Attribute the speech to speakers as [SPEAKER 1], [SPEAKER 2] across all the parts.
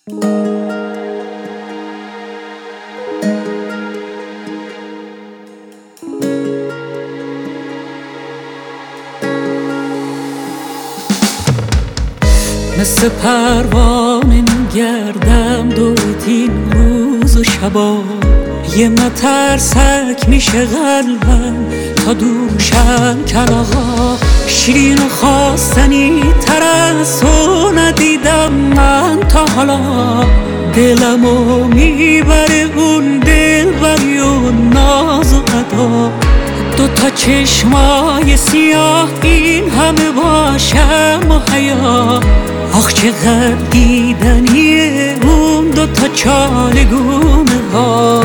[SPEAKER 1] مثل پروانه میگردم دورت این روز و شبا، یه مترسک میشه قلبم تا دوشم کلاغا. شیرین و خواستنی تر از تو ندیدم من تا حالا، دلمو میبره اون دلبری و ناز و ادا. دوتا چشمای سیاه این همه باشم و حیا، آخ چقدر دیدنیه اون دوتا چالگونه ها.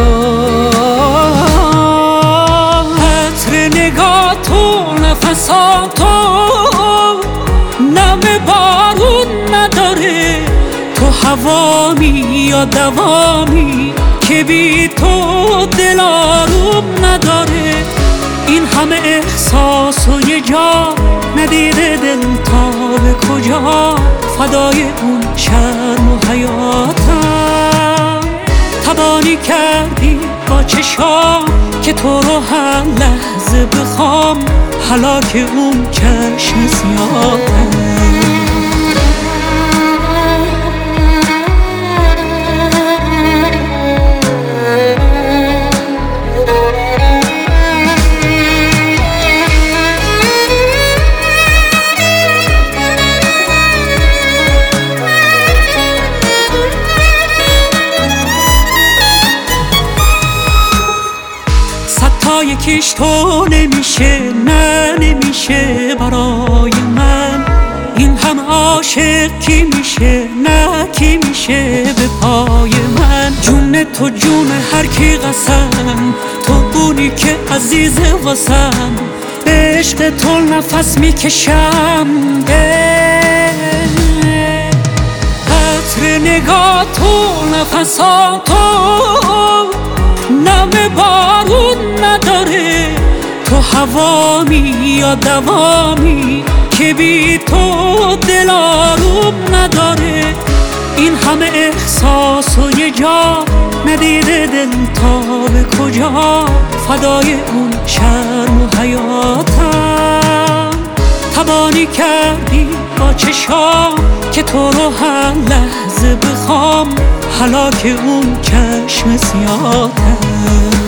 [SPEAKER 1] عطر نگاه تو نفساتو نم بارون نداره، تو هوامی یا دوامی که بی تو دل آروم نداره. این همه احساس و یه جا ندیده دل تا به کجا، فدای اون شرم و حیاتم. تبانی کردی با چشام که تو رو هر لحظه بخوام، هلاک اون چشم سیاهم. یکیش تو نمیشه، نه نمیشه برای من. این هم عاشق کی میشه، نه کی میشه به پای من. جون تو جون هر کی قسم، تو اونی که عزیزه واسم. به عشق تو نفس میکشم، عطر نگاه تو نفساتو نم بارون نداره، تو هوامی یا دوامی که بی تو دل آروم نداره. این همه احساس و یه جا ندیده دل تا به کجا، فدای اون شرم و حیاتم. تبانی کردی با چشام که تو رو هر لحظه بخوام، هلاک اون چشم سیاهم.